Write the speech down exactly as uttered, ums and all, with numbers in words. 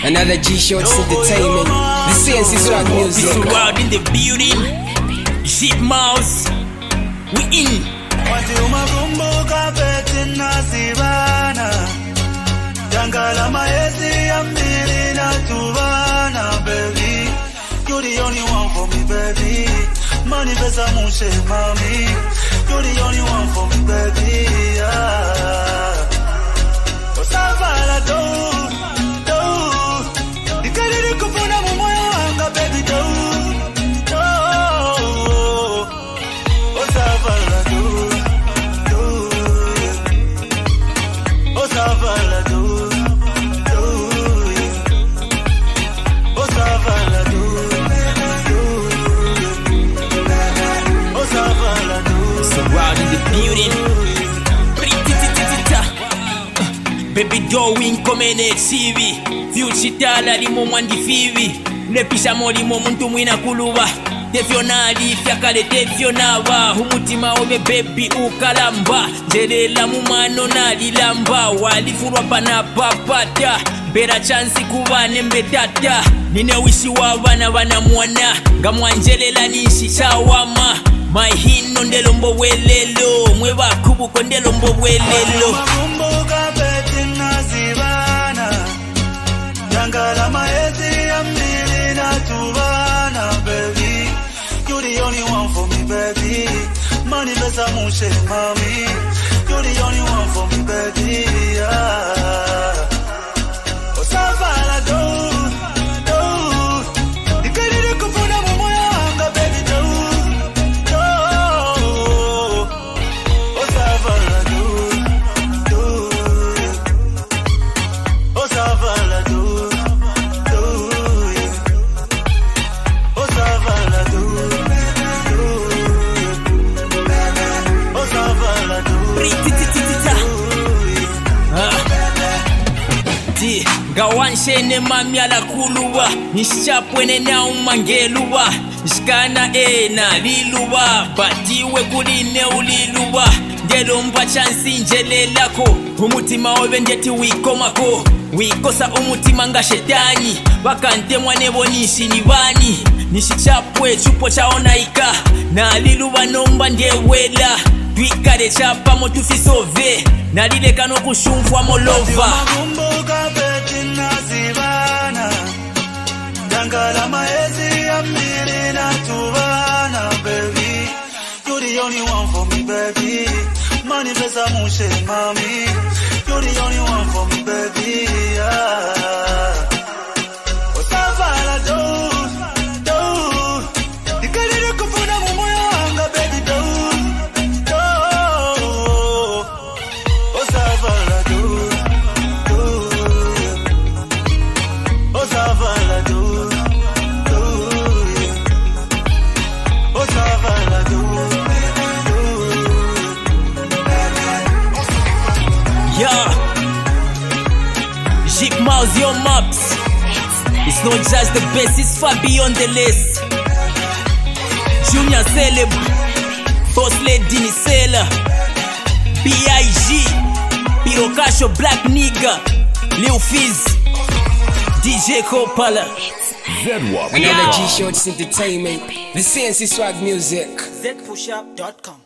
Another G-Shorts Entertainment. The C N C Swag Music. This world in the building. Jeep Mouse. We in. Wakumbuka pete nasibana. Jangala maezi ya mbili na tubana, baby. You're the only one for me, baby. Money pesa mushe, mami. You're the only one for me, baby. Yeah. Osavala do, do. Dikali kupuna mumoyo wanga, baby, do, do. Osavala do, do. Osavala do, do. Osavala do, do. Osavala do. So wild in the building. Baby doing komene chivi. Fuchitala limo mwandi fivi. Lepisha moli mo muntu mwina kuluba. Tefionali fyakale tefionava. Humutima obe baby ukalamba. Jelela mumano nalilamba. Walifurwa pana papata. Bera chansi kubane mbetata. Nine wishi wavana vana mwana. Gamwanjelela nishi chawama. Mahino ndelombo welelo. Mweva kubu kondelombo welelo. Wakumbuka pete nazibana. Jangala maezi ya mbili na tubana, baby. You're the only one for me, baby. Money pesa mushe, mami. You're the only one for me, baby. Yeah. Osavala do, do. Dikali kupuna mumoyo wanga, baby, do, do. Osavala do, do. Osavala do, do. Osavala do, do. Osavala do. Di gawanshene mami ala kuluwa. Nishapwene na umangeluwa. Shikana ena liluwa. Batiwe kuline uliluwa. Ngelo mpa chansi njele lako. Umutima obe njeti wiko mako. Wikosa umutima nga shetani. Wakante mwane bonishi nibani. Nishichapwe chupo chaonaika. Na liluwa nomba ndewela. Twikale chapa motufisove. Nalile kano kushumfwa molova. Wakumbuka pete nazibana. Jangala maezi ya mbili na tubana, baby. You're the only one for me, baby. Money pesa mushe, mami. You're the only one for me, baby. Yeah. Osavala do, do. Dikali kupuna mumoyo wanga, baby, do, do. Osavala do, do. Osavala do, do. Osavala do, do. Yeah. Jeep Mouse, your maps. It's not just the best, it's far beyond the list. Junior Celeb, Boss Lady Nisela, B I G, Pirokasho Black Nigga, Lil Fizz, D J Kopala. Another G-Shorts Entertainment. The C N C Swag Music. Z push up dot com